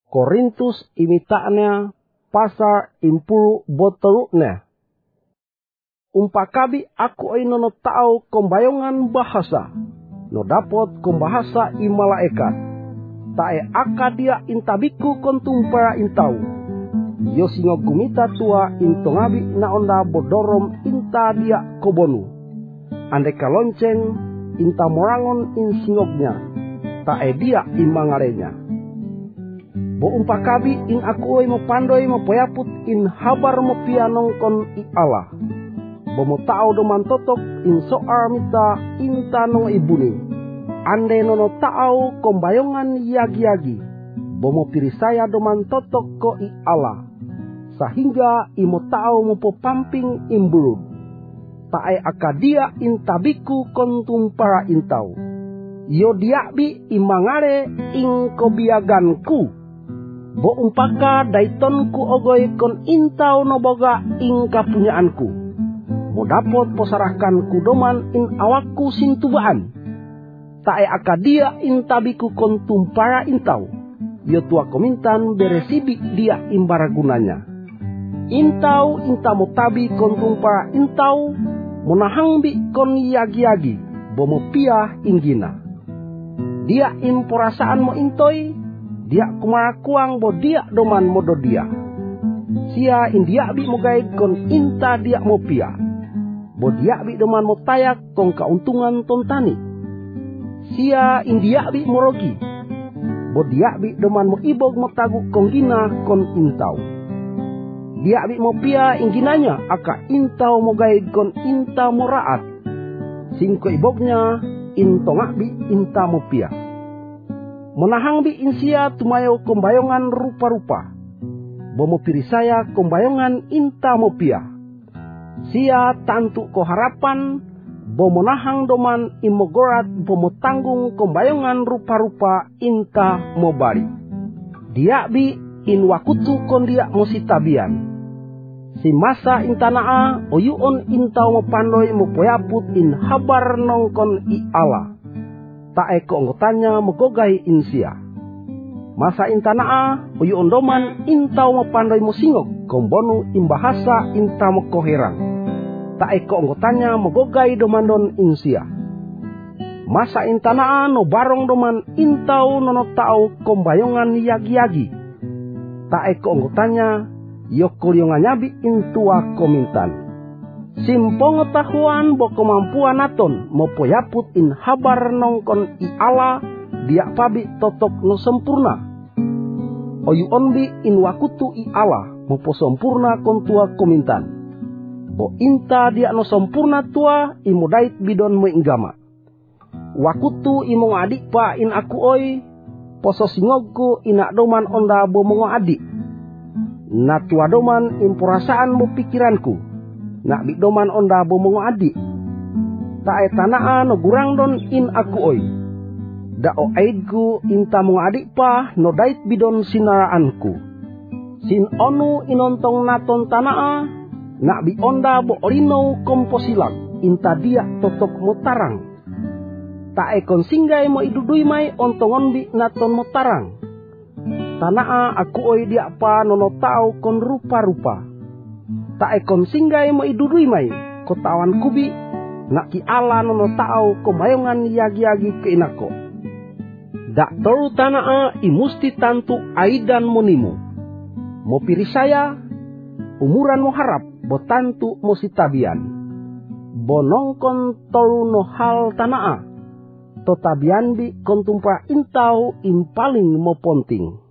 Korintus imitaknya pasal 10 botoluknya. Umpakabi aku nono tau kombayongan bahasa. No dapot kombahasa i malaikat. Tae akadia intabiku kontumpara intau. Yo singo kumita tua intongabi na onda bodorom inta dia kobonu. Ande kalonceng inta morangon in singognya. Tae dia imangarenya. Bo umpakabi in aku mo pandoi mo poyaput in habar mo pianong kon i Allah. Bo mo tao doman totok in soar mita inta nong ibuni. Ande nono tao kombayongan yagi-yagi. Bo mo pirisaya doman totok ko i Allah. Sehingga imo tao mo popamping imbulud. Tae akadia intabiku kontumpara intau. Yo diakbi imangare ing kobiaganku. Bo umpaka daitonku ogoy kon intau noboga ing kapunyaanku. Mo dapot posarahkanku doman in awakku sintubaan. Tae akadia intabiku kontumpara intau. Yo tua komintan beresibi dia imbaragunanya. Intau intamu tabi kontumpara intau. Monahangbi kon yagi-yagi. Bomo piah inggina. Dia imporasaan mo intoi. Dia kumarakuang bo dia doman modo dia. Sia india bi mo gaid kon inta dia mo pia. Bo dia bi doman mo tayak kong kauntungan tontani. Sia india bi mo rogi. Bo dia bi doman mo ibog mo tagu kong gina kon intau. Dia bi mo pia ingginanya aka intau mo gaid kon inta mo raat. Singko ibognya intongak bi inta mo pia. Monahang bi insia tumayo kombayongan rupa-rupa. Bomo pirisaya kombayongan inta mo pia. Sia tantu ko harapan. Bomo nahang doman imogorat bomo tanggung kombayongan rupa-rupa inta mo bari. Dia bi in wakutu kon dia mo sitabian. Si masa intanaa oyuon intau mo pandoy mo poyaput in habar nongkon i Allah. Tae ko anggotanya megogay insia. Masa intanaa uyu ondoman intau mo pandai mo singog kombonu imbahasa inta mo koherang. Tae ko anggotanya megogay domandon insia. Masa intanaa no barong doman intau nono tau kombayongan yagi-yagi. Tae ko anggotanya yokulyonganyabi intua komintan. Simpong tahuan bo kemampuan aton mo poyaput in habar nongkon i Allah dia pabi totok no sempurna. Oyu onbi in wakutu i Allah mo po sempurna kon tua komintan. Bo inta dia no sempurna tua imudait bidon mo inggama. Wakutu imong adik pa in aku oi poso singogku inak doman onda bo mongo adik. Na tua doman impurasaan mo pikiranku. Nak bidoman onda bomongo adik. Tae tanaa no gurang don in aku oi. Da o aidku inta mongo adik pa no dait bidon sinaraanku. Sin onu inontong naton tanaa. Nak bi onda bo orino komposilak. Inta dia totok motarang. Tae kon singgay mo idudui mai ontongon bi naton motarang. Tanaa aku oi dia pa nono tau kon rupa-rupa. Tae kon singgay mo idudui mai kotawan kubi nak ki ala nono tao kombayongan yagi-yagi ke inako. Dak toru tanaa imusti tantu aidan monimu. Mo pirisaya umuran mo harap bo tantu mo sitabian. Bo nongkon toru no hal tanaa. To tabian bi kontumpa intau impaling mo ponting.